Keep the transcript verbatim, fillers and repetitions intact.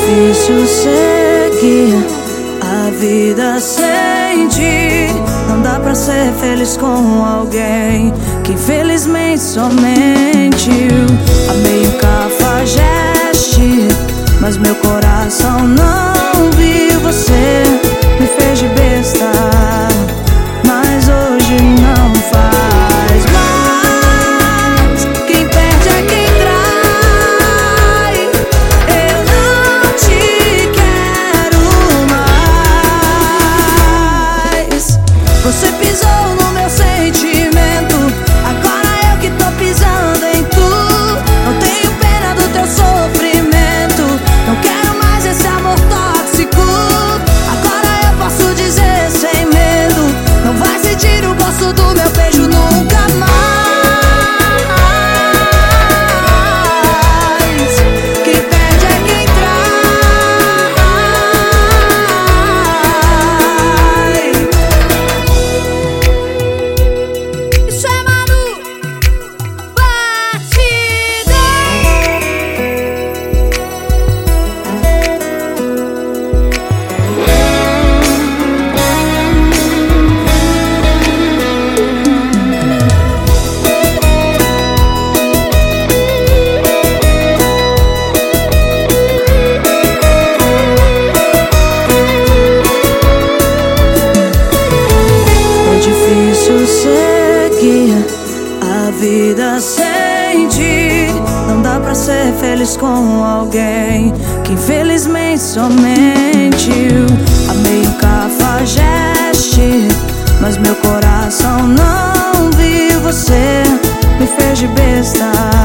difícil seguir a vida sem ti. Não dá pra ser feliz com alguém que infelizmente só mentiu. Amei o cafajeste, mas meu coração não viu. Você me fez de besta, mas hoje não faz mais. Quem perde é quem trai. Eu não te quero mais. Você pisou no meu sentimento, agora eu que tô pisando em tu. Não tenho pena do teu sofrimento, não quero mais esse amor tóxico. Agora eu posso dizer sem medo, não vai sentir o gosto do meu beijo nunca mais. Quem perde é quem trai. Isso é Manu seguir a vida sem ti. Não dá pra ser feliz com alguém que infelizmente só mentiu. Amei o cafajeste, mas meu coração não viu. Você me fez de besta,